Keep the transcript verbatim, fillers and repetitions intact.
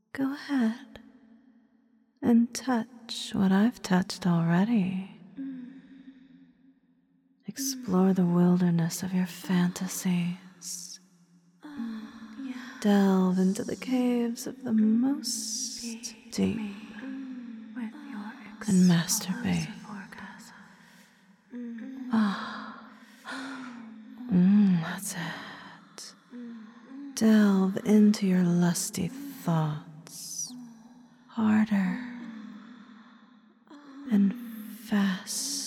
Go ahead and touch what I've touched already. Explore the wilderness of your fantasies. Delve into the caves of the most deep and masturbate. Ah, mm, that's it. Delve into your lusty thoughts harder and faster.